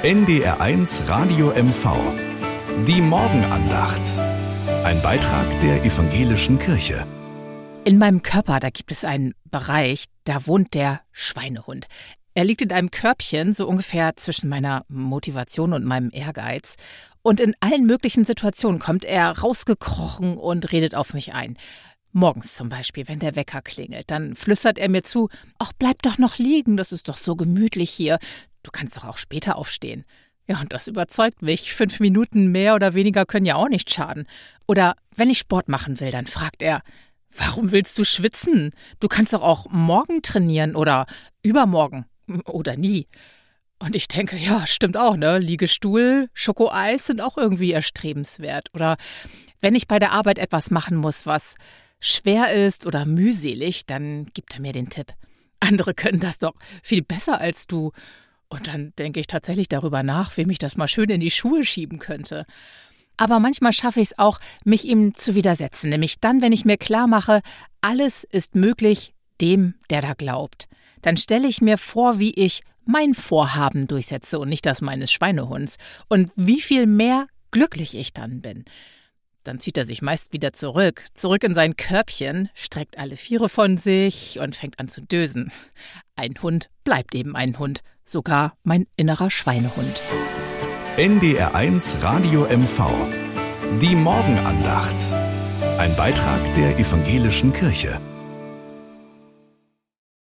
NDR1 Radio MV. Die Morgenandacht. Ein Beitrag der Evangelischen Kirche. In meinem Körper, da gibt es einen Bereich, da wohnt der Schweinehund. Er liegt in einem Körbchen, so ungefähr zwischen meiner Motivation und meinem Ehrgeiz. Und in allen möglichen Situationen kommt er rausgekrochen und redet auf mich ein. Morgens zum Beispiel, wenn der Wecker klingelt, dann flüstert er mir zu: »Ach, bleib doch noch liegen, das ist doch so gemütlich hier. Du kannst doch auch später aufstehen.« Ja, und das überzeugt mich. 5 Minuten mehr oder weniger können ja auch nicht schaden. Oder wenn ich Sport machen will, dann fragt er: »Warum willst du schwitzen? Du kannst doch auch morgen trainieren oder übermorgen oder nie.« Und ich denke, ja, stimmt auch, ne? Liegestuhl, Schokoeis sind auch irgendwie erstrebenswert. Oder wenn ich bei der Arbeit etwas machen muss, was schwer ist oder mühselig, dann gibt er mir den Tipp: »Andere können das doch viel besser als du.« Und dann denke ich tatsächlich darüber nach, wem ich das mal schön in die Schuhe schieben könnte. Aber manchmal schaffe ich es auch, mich ihm zu widersetzen. Nämlich dann, wenn ich mir klar mache, alles ist möglich dem, der da glaubt. Dann stelle ich mir vor, wie ich mein Vorhaben durchsetze und nicht das meines Schweinehunds. Und wie viel mehr glücklich ich dann bin. Dann zieht er sich meist wieder zurück in sein Körbchen, streckt alle Viere von sich und fängt an zu dösen. Ein Hund bleibt eben ein Hund, sogar mein innerer Schweinehund. NDR1 Radio MV. Die Morgenandacht. Ein Beitrag der Evangelischen Kirche.